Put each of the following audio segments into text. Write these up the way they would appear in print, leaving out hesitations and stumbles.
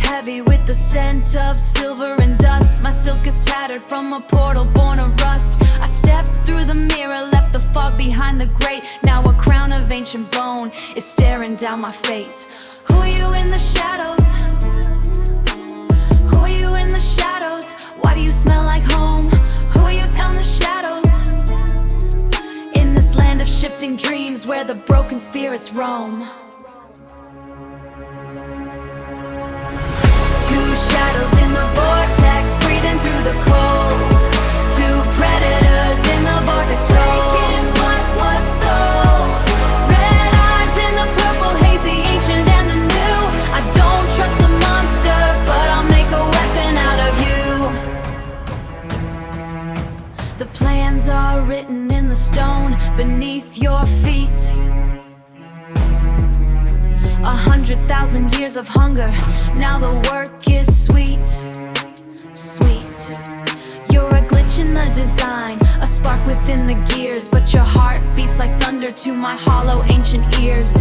heavy with the scent of silver and dust. My silk is tattered from a portal born of rust. I stepped through the mirror, left the fog behind the grate. Now a crown of ancient bone is staring down my fate. Who are you in the shadows? Who are you in the shadows? Why do you smell like home? Who are you in the shadows? In this land of shifting dreams where the broken spirits roam. Two shadows in the vortex, breathing through the cold. Two predators in the vortex, taking what was sold. Red eyes in the purple haze, the ancient and the new. I don't trust the monster, but I'll make a weapon out of you. The plans are written in the stone beneath your feet. 100,000 years of hunger, now the work is sweet, sweet. You're a glitch in the design, a spark within the gears, but your heart beats like thunder to my hollow ancient ears.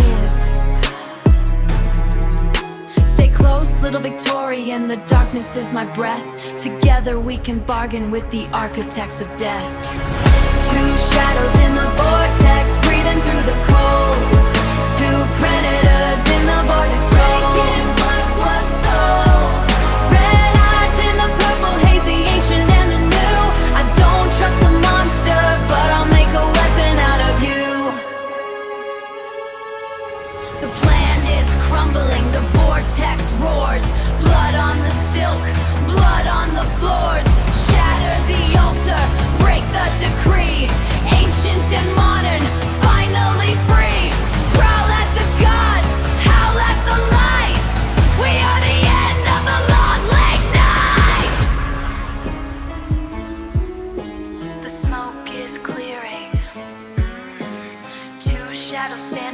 Stay close, little Victorian, the darkness is my breath. Together we can bargain with the architects of death. Two shadows in the vortex, breathing through the cold. Two predators in the vortex, taking what was sold. Red eyes in the purple haze, the ancient and the new. I don't trust the monster, but I'll make a weapon out of you. The plan is crumbling, the vortex roars. Blood on the silk, blood on the floors. Shatter the altar, break the decree. Ancient and modern, finally free. Growl at the gods, howl at the light. We are the end of the long late night. The smoke is clearing. Two shadows stand